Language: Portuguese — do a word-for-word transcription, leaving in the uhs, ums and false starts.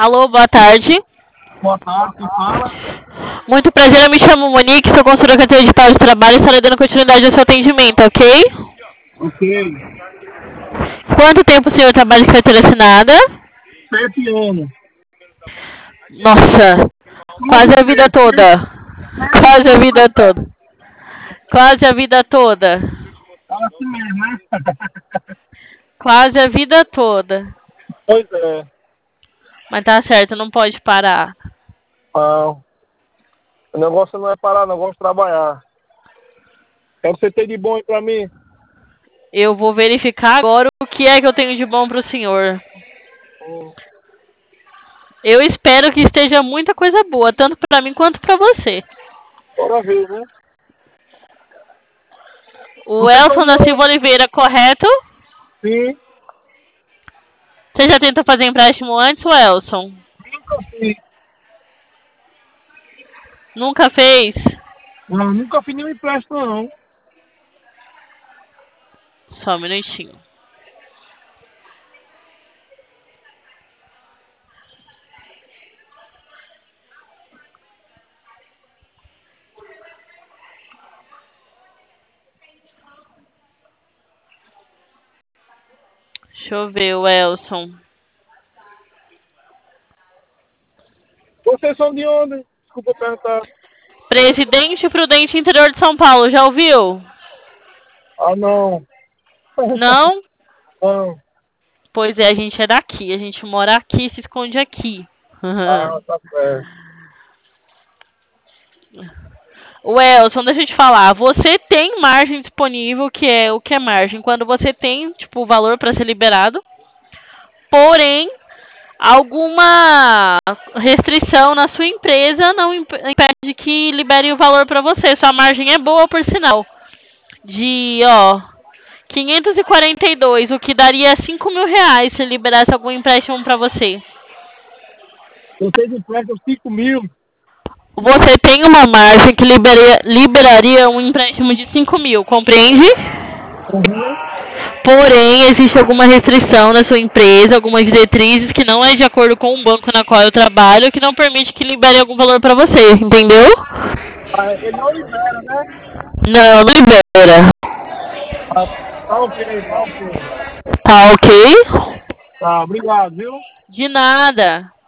Alô, boa tarde. Boa tarde, quem fala? Muito prazer, eu me chamo Monique, sou consultora carteira de pau de trabalho e estarei dando continuidade ao seu atendimento, ok? Ok. Quanto tempo o senhor trabalha de carteira assinada? Sete anos. Nossa, quase a vida toda. Quase a vida toda. Quase a vida toda. Fala assim mesmo, né? Quase a vida toda. Pois é. Mas tá certo, não pode parar. Não. O negócio não é parar, não. Eu gosto de trabalhar. O que você tem de bom aí pra mim? Eu vou verificar agora o que é que eu tenho de bom pro senhor. Hum, Eu espero que esteja muita coisa boa, tanto pra mim quanto pra você. bora ver, né? O Você foi Elson da meu... Silva Oliveira, correto? Sim. Você já tentou fazer empréstimo antes, o Elson? Nunca fiz. Nunca fez? Não, nunca fiz nenhum empréstimo, não. Só um minutinho. Deixa eu ver, o Elson. Vocês são de onde? Desculpa perguntar. Presidente Prudente, interior de São Paulo, já ouviu? Ah, não. Não? Não. Pois é, a gente é daqui. A gente mora aqui, se esconde aqui. Ah, tá certo. O Elson, deixa eu te falar. Você tem margem disponível, que é o que é margem? Quando você tem, tipo, o valor para ser liberado. Porém, alguma restrição na sua empresa não imp- impede que libere o valor para você. Sua margem é boa, por sinal. De, ó, quinhentos e quarenta e dois, o que daria cinco mil reais se liberasse algum empréstimo para você. Vocês emprestam cinco mil. Você tem uma margem que liberaria, liberaria um empréstimo de cinco mil, compreende? Uhum. Porém, existe alguma restrição na sua empresa, algumas diretrizes que não é de acordo com o banco na qual eu trabalho, que não permite que libere algum valor para você, entendeu? Ah, ele não libera, né? Não, não libera. Ah, tá ok, tá ok. Tá ok? Tá, obrigado, viu? De nada.